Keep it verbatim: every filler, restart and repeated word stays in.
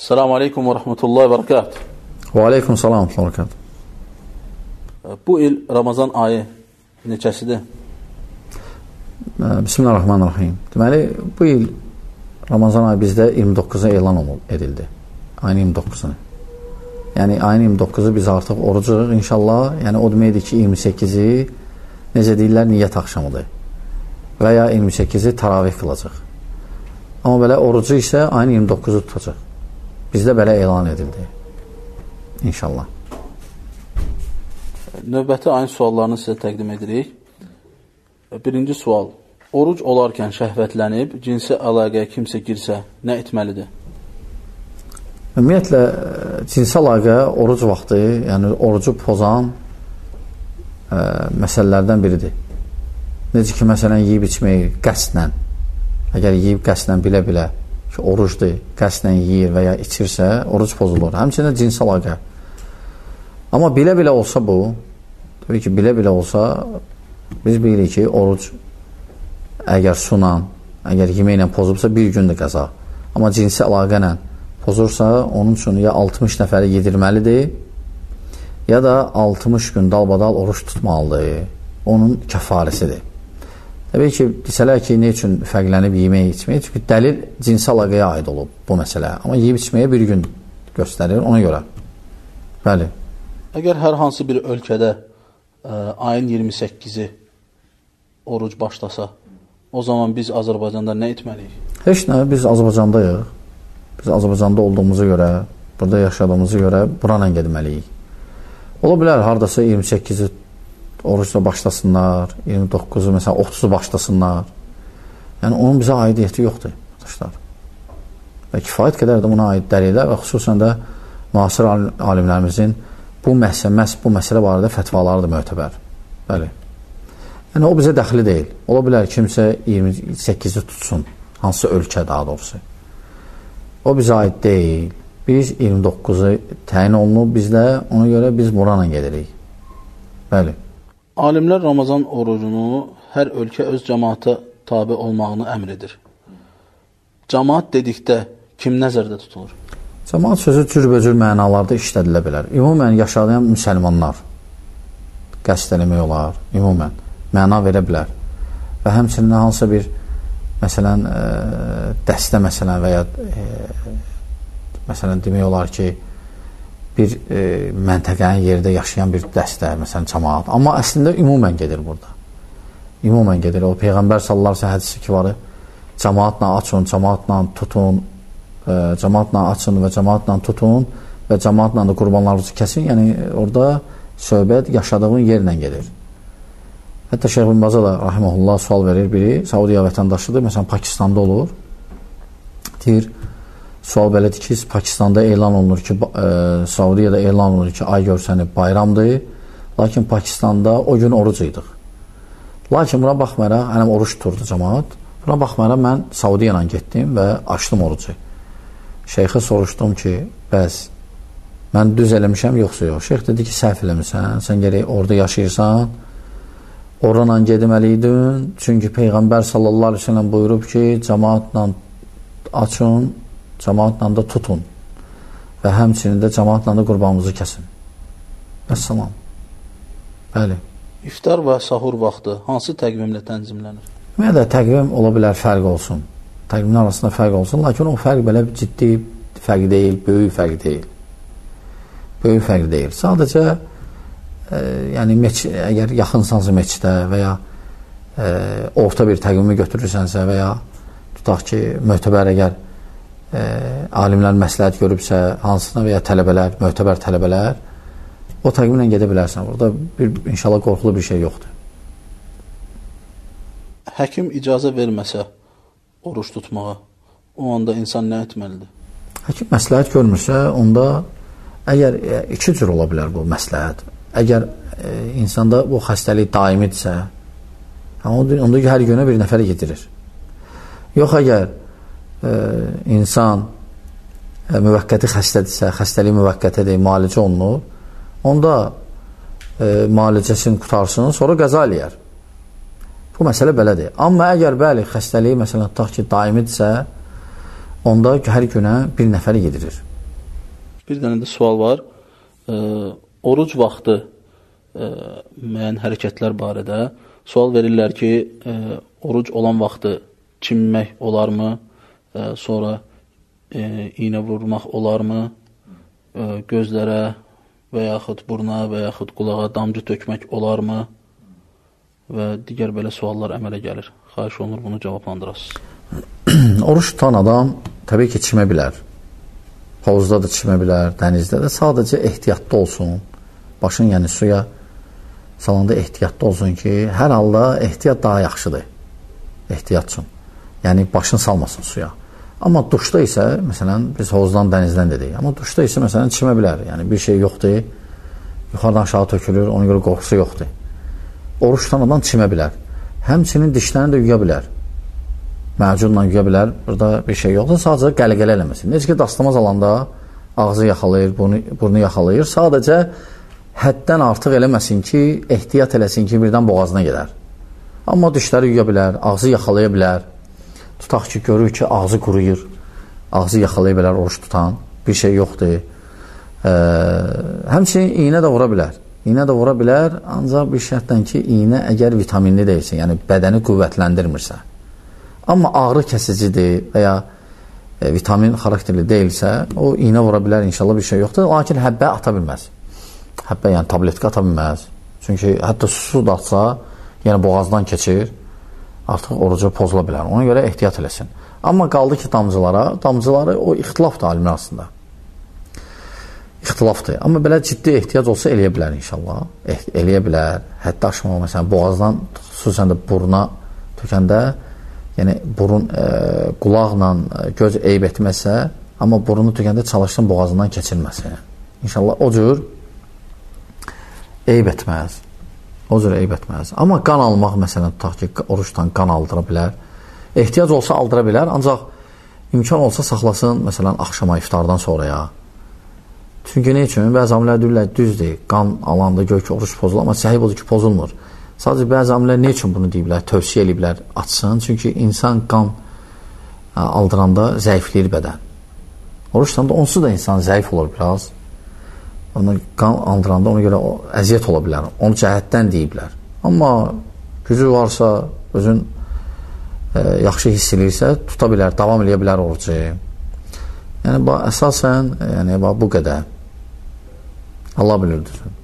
Selamun Aleyküm ve Rahmetullahi ve Berekatuhu. Və aleyküm salam və bərəkət. Bu il Ramazan ayı neçəsidir? Bismillahirrahmanirrahim. Deməli, bu il Ramazan ayı bizdə iyirmi doqquzuna elan edildi. Ayın iyirmi doqquzuna. Yəni, ayın iyirmi doqquzu biz artıq orucuq inşallah. Yəni, o deməkdir ki, iyirmi səkkizi necə deyirlər, niyyət axşamıdır. Və ya iyirmi səkkizi taravih qılacaq. Amma belə orucu isə ayın iyirmi doqquzu tutacaq. Bizdə belə elan edildi. İnşallah. Növbəti ayın suallarını sizə təqdim edirik. Birinci sual. Oruc olarkən şəhvətlənib, cinsi əlaqəyə kimsə girsə, nə etməlidir? Ümumiyyətlə, cinsi əlaqə oruc vaxtı, yəni orucu pozan ə, məsələlərdən biridir. Necə ki, məsələn, yeyib içməyi qəsdlə, əgər yeyib qəsdlə bilə-bilə ki, orucdur, qəsdlə yeyir və ya içirsə, oruc pozulur. Həmçinin cinsi əlaqə. Amma bilə-bilə olsa bu, təbii ki, bilə-bilə olsa, biz bilirik ki, oruc əgər suna, əgər yeməklə pozubsa, bir gündür qəza. Amma cinsi əlaqə ilə pozursa, onun üçün ya altmış nəfəri yedirməlidir, ya da altmış gün dalbadal oruç tutmalıdır. Onun kəfarəsidir. Təbii ki, desələr ki, ne üçün fərqlənib yemək içməyə? Çünki dəlil cinsi əlaqəyə aid olub bu məsələ. Amma yeyib içməyə bir gün göstərir, ona görə. Bəli. Əgər hər hansı bir ölkədə ə, ayın iyirmi səkkizi oruc başlasa, o zaman biz Azərbaycanda nə etməliyik? Heç nə, biz Azərbaycandayıq. Biz Azərbaycanda olduğumuza görə, burada yaşadığımıza görə buranla gedməliyik. Ola bilər, haradasa iyirmi səkkizi orucla başlasınlar, iyirmi doqquzu, məsələn, otuzu başlasınlar. Yəni, onun bizə aidiyyəti yoxdur, arkadaşlar. Və kifayət qədər də buna aid dəlillər və xüsusən də müasir alimlərimizin bu məsələ, məhz bu məsələ barədə fətvaları da mötəbər. Bəli. Yəni, o bizə dəxli deyil. Ola bilər, kimsə iyirmi səkkizi tutsun, hansısa ölkə daha doğrusu. O bizə aid deyil. Biz iyirmi doqquzu təyin olunub bizdə, ona görə biz buranla gedirik. Bəli. Alimlər Ramazan orucunu hər ölkə öz cəmaata tabi olmağını əmr edir. Cəmaat dedikdə kim nəzərdə tutulur? Cəmaat sözü cürbəcür mənalarda işlədilə bilər. Ümumən yaşayan müsəlmanlar qəsd eləmək olar, ümumən məna verə bilər. Və həmçinin hansısa bir məsələn, ə, dəstə məsələn və ya ə, məsələn demək olar ki, bir e, məntəqənin yerdə yaşayan bir dəstə, məsələn, cəmaat. Amma əslində ümumən gedir burada. Ümumən gedir. O Peyğəmbər sallallahu əleyhi və səlləm hədisi ki var, cəmaatla açın, cəmaatla tutun, e, cəmaatla açın və cəmaatla tutun və cəmaatla da qurbanlarınızı kəsin. Yəni, orada söhbət yaşadığın yerlə gedir. Hətta Şeyx bin Baza da, rahiməhullah, sual verir biri, Saudiya vətəndaşıdır, məsələn, Pakistanda olur. Deyir, sual belədir ki, Pakistanda elan olunur ki, e, Saudiyada elan olunur ki, ay görsənib bayramdır, lakin Pakistanda o gün oruc idik. Lakin buna baxmayaraq, hələm oruç tuturdu cəmaat, buna baxmayaraq mən Saudiya ilə getdim və açdım orucu. Şeyxə soruşdum ki, bəs, mən düz eləmişəm, yoxsa yox. Şeyx dedi ki, səhv eləmişsən, sən gerək orada yaşayırsan, oradan gedməliydin, çünki Peyğəmbər sallallahu əleyhi və səlləm buyurub ki, cəmaatla açın, cəmaatla da tutun və həmçinin də cəmaatla da qurbanımızı kəsin. Əssalam. Bəli. İftar və sahur vaxtı hansı təqvimlə tənzimlənir? Ümumiyyətlə də təqvim ola bilər fərq olsun. Təqvimin arasında fərq olsun, lakin o fərq belə ciddi fərq deyil, böyük fərq deyil. Böyük fərq deyil. Sadəcə e, yəni meç, əgər yaxınsansa meçdə və ya e, orta bir təqvimi götürürsənsə və ya tutaq ki, mötəbər əgər E, alimlər məsləhət görübsə, hansına və ya tələbələr, mötəbər tələbələr, o təqvimlə gedə bilərsən. Burada bir, inşallah qorxulu bir şey yoxdur. Həkim icazə verməsə oruç tutmağa, o anda insan nə etməlidir? Həkim məsləhət görmürsə, onda əgər e, iki cür ola bilər bu məsləhət. Əgər e, insanda bu xəstəlik daimidirsə, onda, onda hər günə bir nəfərə yedirir. Yox, əgər Ə, insan ə, müvəqqəti xəstədirsə, xəstəlik müvəqqətidir, müalicə olunur, onda ə, müalicəsini qutarsın, sonra qəza eləyər. Bu məsələ belədir. Amma əgər bəli, xəstəliyi, məsələn, tutaq ki, daimidirsə, onda hər günə bir nəfəri yedirir. bir dənə də sual var. E, oruc vaxtı e, müəyyən hərəkətlər barədə sual verirlər ki, e, oruc olan vaxtı çimmək olarmı? E, sonra e, iynə vurmaq olarmı? E, gözlərə və yaxud buruna və yaxud qulağa damcı tökmək olarmı? Və digər belə suallar əmələ gəlir. Xahiş olunur, bunu cavablandırasınız. Oruç tutan adam təbii ki, çimə bilər. Havuzda da çimə bilər, dənizdə də. Sadəcə ehtiyatlı olsun. Başın, yəni suya salanda ehtiyatlı olsun ki, hər halda ehtiyat daha yaxşıdır. Ehtiyat üçün. Yəni, başını salmasın suya. Amma duşda isə, məsələn, biz havuzdan, dənizdən dedik. Amma duşda isə, məsələn, çimə bilər. Yəni, bir şey yoxdur. Yuxarıdan aşağı tökülür, ona görə qorxusu yoxdur. Oruç tutan adam çimə bilər. Həmçinin dişlərini də yuya bilər. Məcunla yuya bilər. Burada bir şey yoxdur. Sadəcə qələ-qələ eləməsin. Necə ki, dastamaz alanda ağzı yaxalayır, burnu, burnu yaxalayır. Sadəcə həddən artıq eləməsin ki, ehtiyat eləsin ki, birdən boğazına gedər. Amma dişləri yuya bilər, ağzı yaxalaya bilər. Tutaq ki, görür ki, ağzı quruyur. Ağzı yaxalaya bilər oruç tutan. Bir şey yoxdur. Ee, həmçinin iynə də vura bilər. İynə də vura bilər, ancaq bir şərtdən ki, iynə əgər vitaminli deyilsə, yəni bədəni qüvvətləndirmirsə. Amma ağrı kəsicidir və ya e, vitamin xarakterli deyilsə, o iynə vura bilər, inşallah bir şey yoxdur. Lakin həbbə ata bilməz. Həbbə, yəni tabletka ata bilməz. Çünki hətta su da atsa, yəni boğazdan keçir, artıq orucu pozula bilər. Ona görə ehtiyat eləsin. Amma qaldı ki, damcılara, damcıları o ixtilafdır alimlər arasında. İxtilafdır. Amma belə ciddi ehtiyac olsa eləyə bilər inşallah. Eh, eləyə bilər. Hətta aşmağa, məsələn, boğazdan, xüsusən də buruna tökəndə, yəni burun e, qulaqla göz eyb etməsə, amma burunu tökəndə çalışsın boğazından keçirməsin. İnşallah o cür eyb etməz. O cür eyb etməz. Amma qan almaq, məsələn, tutaq ki, oruçdan qan aldıra bilər. Ehtiyac olsa aldıra bilər, ancaq imkan olsa saxlasın, məsələn, axşama, iftardan sonraya. Çünki nə üçün? Bəzi alimlər deyirlər, düzdür, qan alanda gör ki, oruç pozulur, amma səhih odur ki, pozulmur. Sadəcə bəzi alimlər nə üçün bunu deyiblər, tövsiyə ediblər, açsın. Çünki insan qan ə, aldıranda zəifləyir bədən. Oruç tutanda onsuz da insan zəif olur biraz. Ona qan aldıranda ona görə o, əziyyət ola bilər. Onu cəhətdən deyiblər. Amma gücü varsa, özün ə, yaxşı hiss edirsə, tuta bilər, davam edə bilər orucu. Yəni, əsasən, yəni, bu qədər. Allah bilirdir.